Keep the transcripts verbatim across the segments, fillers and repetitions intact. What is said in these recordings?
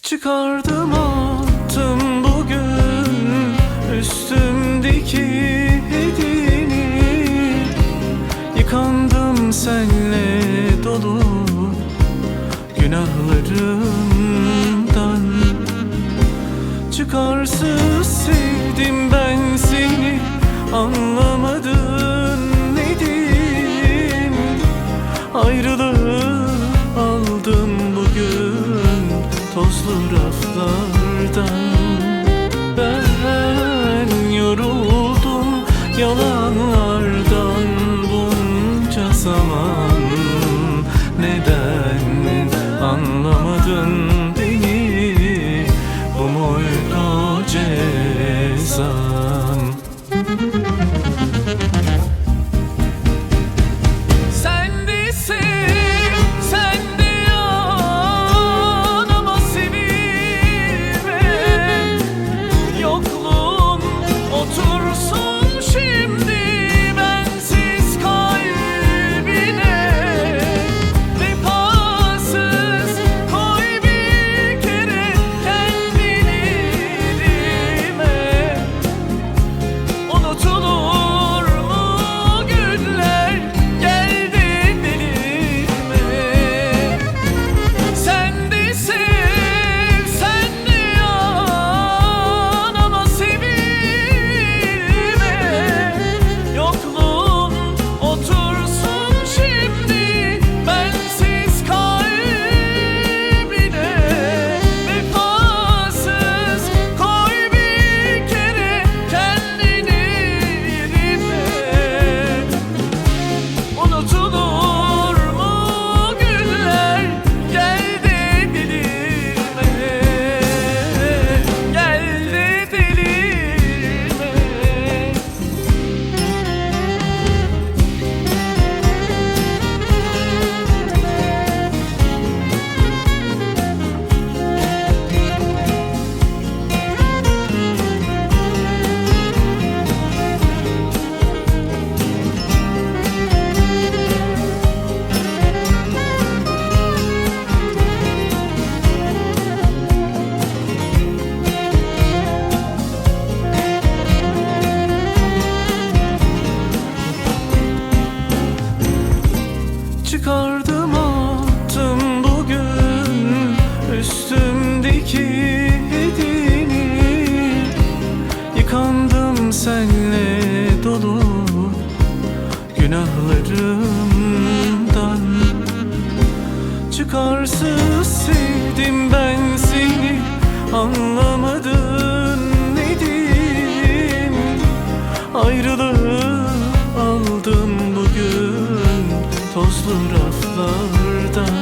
Çıkardım attım bugün üstümdeki hedini, yıkandım senle dolu günahlarımdan. Çıkarsız sevdim ben seni, anlamadın nedim. Ayrılığı aldım bugün tozlu raflardan. Ben yoruldum yalanlardan bunca zaman. Neden anlamadın beni, bu muydu cezam? Çıkardım attım bugün üstümdeki hedini, yıkandım senle dolu günahlarımdan. Çıkarsız sevdim ben seni, anlamadın nedim. Ayrılığı aldım bugün tozlu raflardan.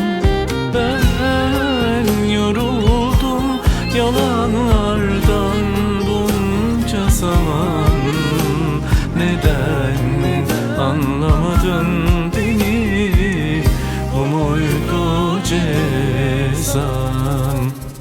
Ben yoruldum yalanlardan bunca zaman. Neden anlamadın beni, bu muydu cezam?